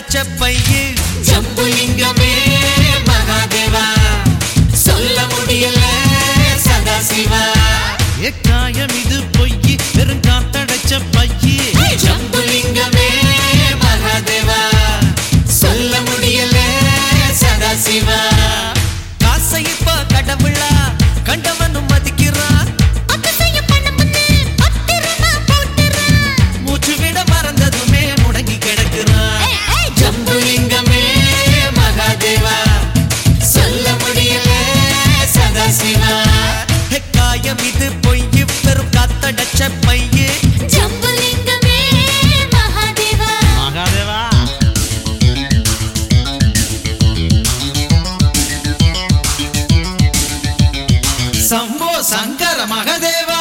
பையே ஜம்புலிங்கமே மகாதேவா சொல்ல முடியல சதாசிவா எக்காயம் இது பொய்யி வெறும் காத்தடைச்ச பையே ஜம்புலிங்கமே மகாதேவா சொல்ல முடியல சதாசிவா காசை இப்ப கடவுளா கண்டவனும் மதிக்கிறான் மூச்சு விட மறந்ததுமே முடங்கி கிடக்கிறான் ஜம்புலிங்கமே மகாதேவா சொல்ல முடியல சதாசிவா காயம் இது பொய்யி பெரும் காத்தடைச்ச பையே ஜம்புலிங்கமே மகாதேவா மகாதேவா சம்போ சங்கர மகாதேவா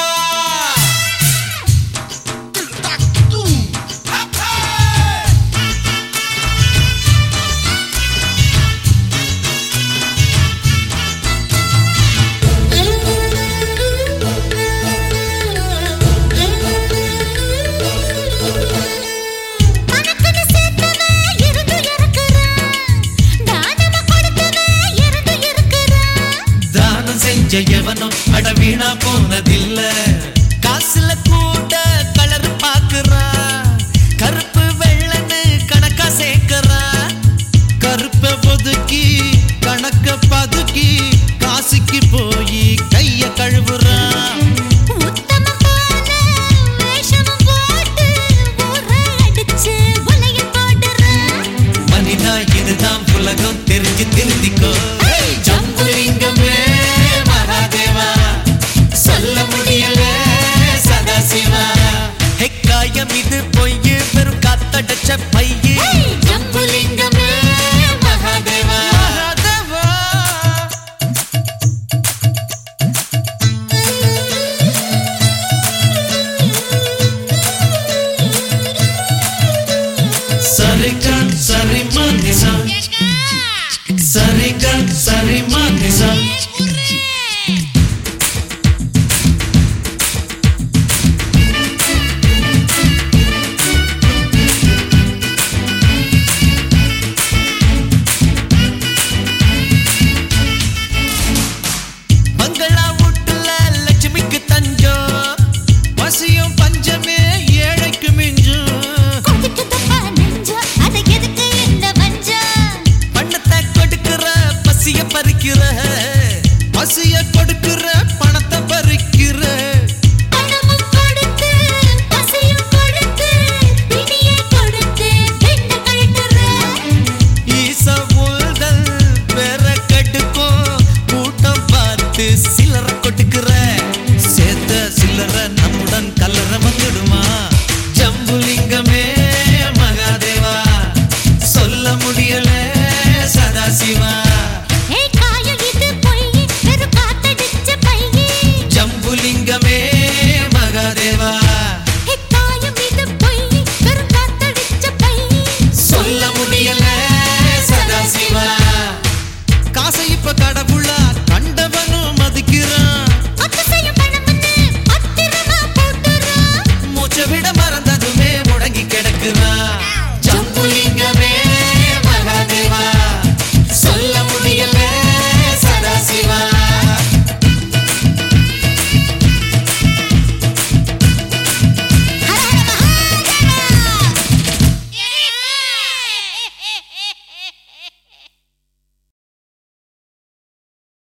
எவனும் அட வீணா போனதில்ல காசுல கூட கலர் பாக்குறா கருப்பு வெள்ளன்னு கணக்கா சேர்க்கிறா கருப்ப ஒதுக்கி கணக்க பதுக்கி காசுக்கு போய் கைய கழுவுறா மனிதா இதுதான் உலகம் தெரிஞ்சு திருந்திக்கோ ஜம்புலிங்கமே மகாதேவா சொல்ல முடியல சதாசிவா காயம் இது பொய்யே வெறும் காத்தடைச்ச பையே ஜம்புலிங்கமே மகாதேவா சரிகன் சரி மனிசா சரிகன் சரி மனிசா பங்களா வீட்டுல லட்சுமிக்கு தஞ்சம் பசியும் பஞ்சமே ஏழைக்கு மிஞ்சும் பணத்தை கொடுக்கிற பசிய பறிக்கிற பசிய கொடுக்கிற